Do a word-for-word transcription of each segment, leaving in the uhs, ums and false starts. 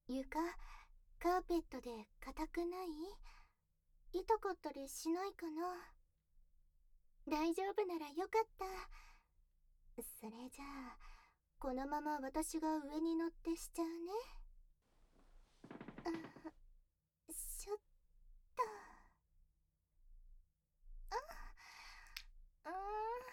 床、カーペットで硬くない？痛かったりしないかな？大丈夫ならよかった。それじゃあ、このまま私が上に乗ってしちゃうね。あ、しょっと。あ、うーん。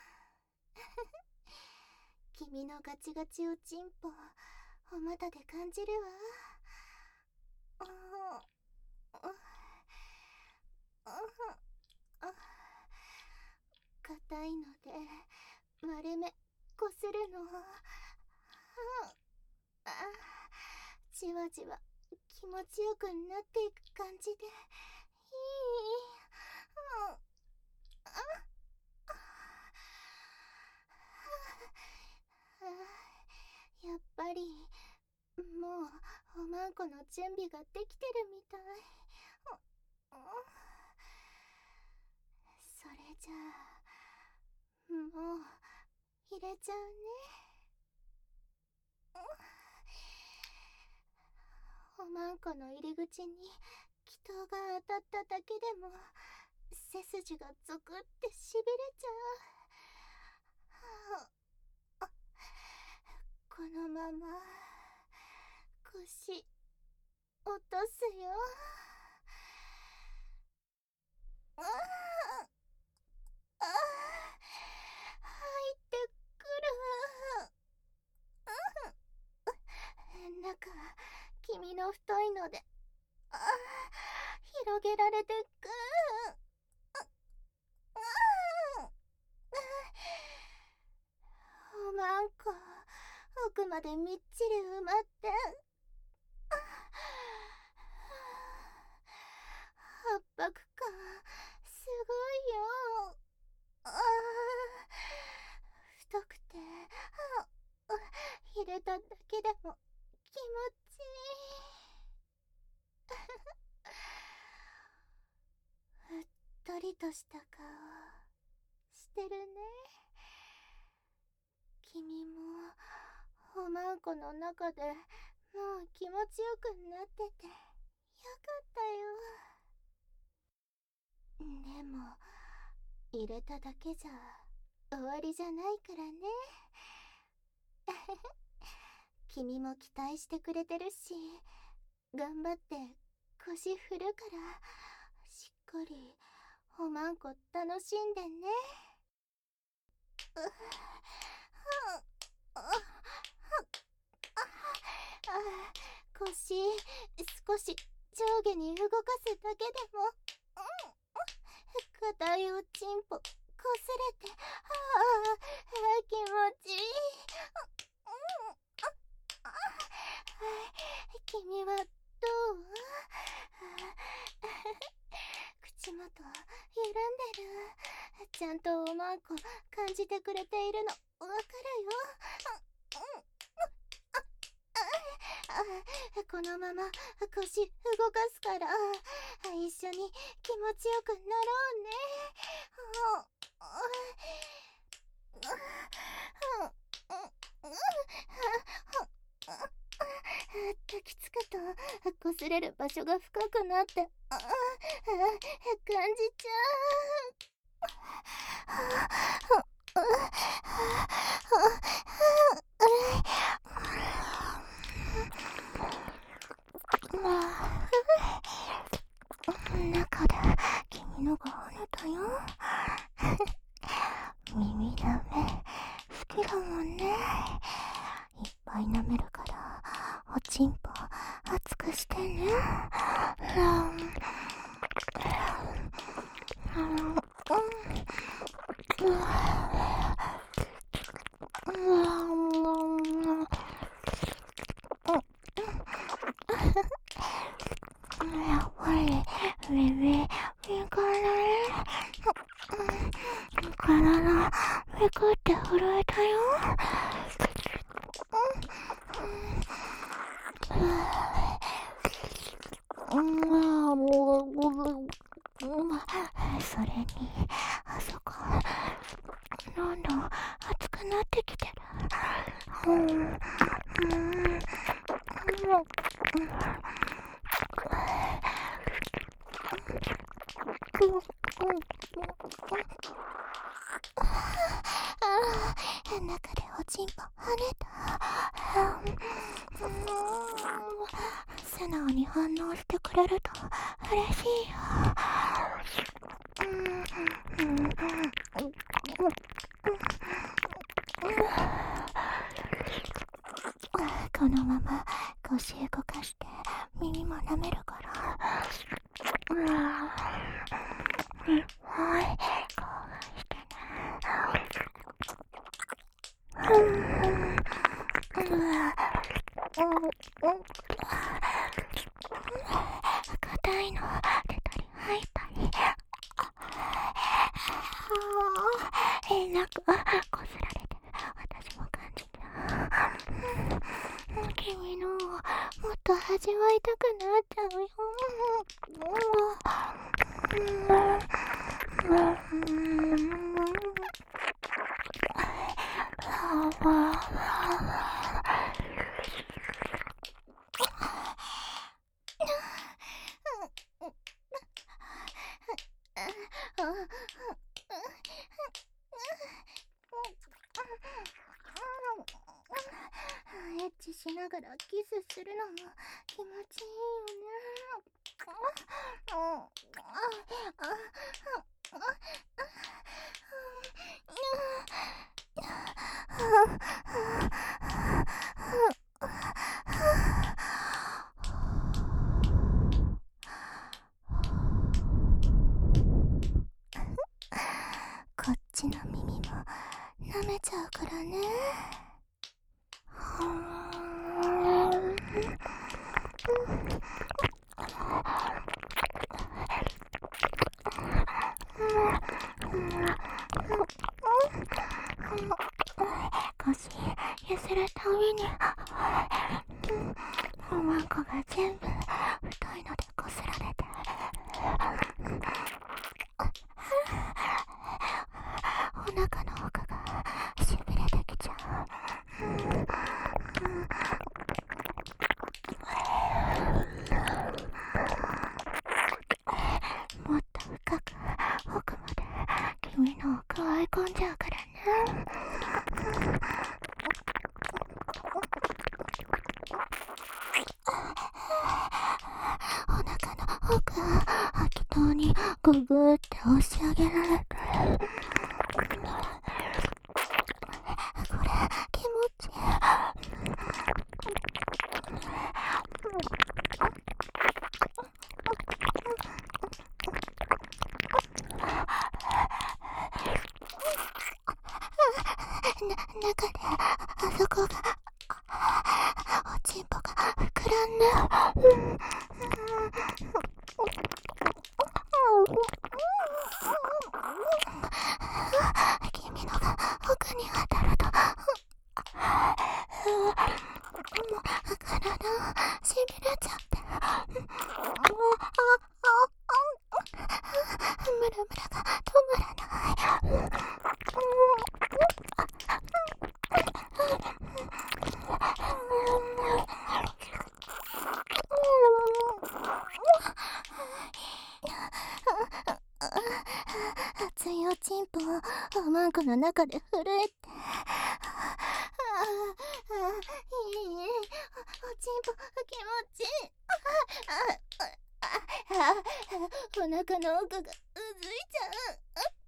君のガチガチおちんぽ、お股で感じるわ。ああ、ああ、硬いので割れ目こするの。あ、じわじわ気持ちよくなっていく感じでいい。ああ、やっぱりもうおまんこの準備ができてるみたい。それじゃあもう入れちゃうね。おまんこの入り口に気筒が当たっただけでも背筋がゾクってしびれちゃう。はあ、このまま腰落とすよ。ああ、ああ、入ってくる。中君の太いので、ああ、広げられてく。おまんこ奥までみっちり埋まって、圧迫感すごいよ。ああ、太くて、あ、入れただけでも気持ちいい。うっとりとした顔してるね。君もおまんこの中でもう気持ちよくなっててよかったよ。でも入れただけじゃ終わりじゃないからね。君も期待してくれてるし、頑張って腰振るからしっかりおまんこ楽しんでね。うっ、ああ、腰少し上下に動かすだけでも、うん、硬いおちんぽこすれて、ああ、気持ちいい。うん、あ、君はどう？口元緩んでる。ちゃんとおまんこ感じてくれているのわかるよ。このまま腰動かすから一緒に気持ちよくなろうね。抱きつくと擦れる場所が深くなって、ああ、感じちゃう。中で君のが跳ねたよ。耳だめ好きだもんね。いっぱい舐めるからおちんぽ熱くしてね。やっぱり耳いいかな。体めくって震えたよ。それにあそこどんどん熱くなってきてる。うん、うん、 中でおちんぽ跳ねた。素直に反応してくれると嬉しいよ。このまま腰動かして耳も舐めるから。はい、興奮してね。硬いの出たり入ったり。えなくこすられて私も感じた。君のもっと味わいたくなっちゃうよ。エッチしながらキスするのも気持ちいいよね。こっちの耳も舐めちゃうからね。腰揺するたびにおまんこが全部太いのでこすられて、お腹の奥がしびれてきちゃう。もっと深く奥まで君のをくわえ込んじゃうからね。お腹の奥適当にググって押し上げられて、これ気持ちいい。な、中であそこがおちんぽが膨らんで、うん君のが奥に当たるともう体しびれちゃって、ムラムラが止まらない。熱いおちんぽをおまんこの中で震えて、いいね、おちんぽ気持ちいい。お腹の奥がうずいちゃう。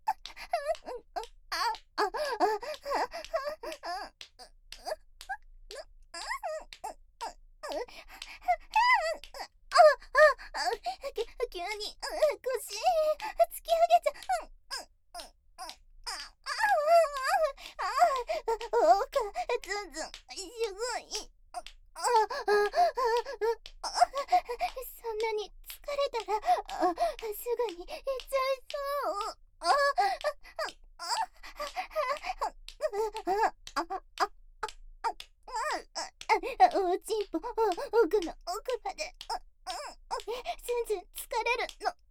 急に腰突き上げちゃう。奥ずんずんすごい。そんなに疲れたらすぐに行っちゃいそう。おちんぽ奥の奥まで全然疲れるの。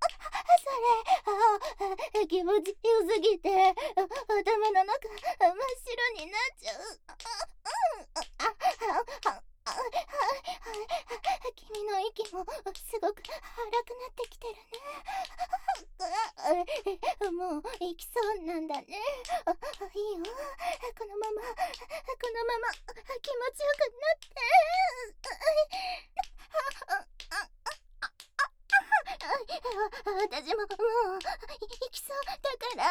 それ気持ちよすぎて頭の中真っ白になっちゃう。気の息もすごく荒くなってきてるね。もう行きそうなんだね。あ、いいよ、このままこのまま気持ちよくなって。私ももう行きそうだから。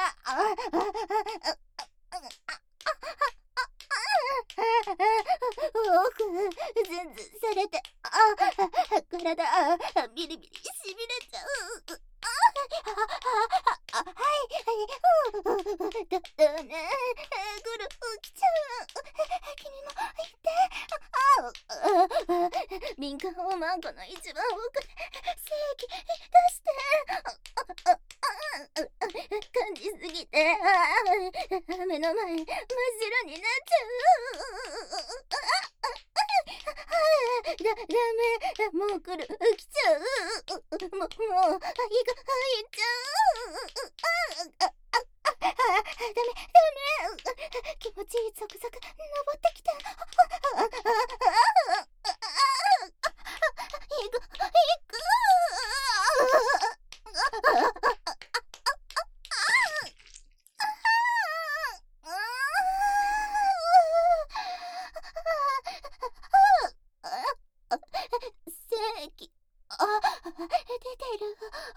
奥ズンズンされて、あ、体ビリビリしびれちゃう。あ、はいはい、だだね、ぐる来ちゃう。君も行って。あ、敏感をマンコの一番奥で正気出して。感じすぎて目の前真っ白になっちゃう。だ、ダメ、もう来る、来ちゃう。も、もう、胃が入っちゃう。あ、あ、あ、ダメ、ダメ。気持ちいい、ゾクゾク、登ってきた。行く、行く。正気、あ、出てる。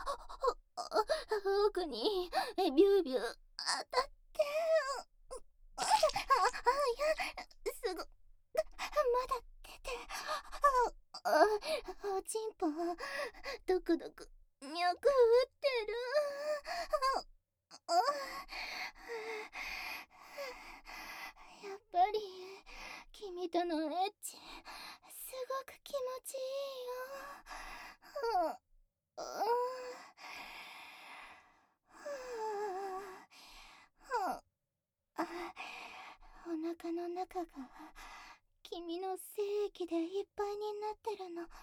奥にビュービュー当たって。あ、いや、すご、まだ出て。あ、おちんぽドクドク脈打ってる。やっぱり君とのエッチすごく気持ちいいよ。お腹の中が君の精液でいっぱいになってるのわか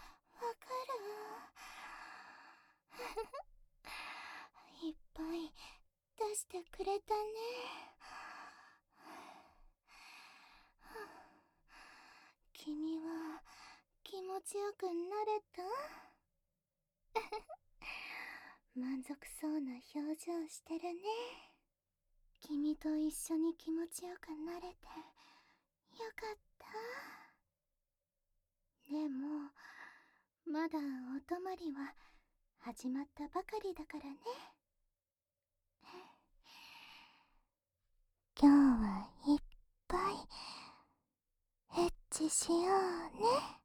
る？いっぱい出してくれたね。君は気持ちよくなれた？満足そうな表情してるね。君と一緒に気持ちよくなれてよかった。でもまだお泊まりは始まったばかりだからね。今日はいっぱいエッチしようね。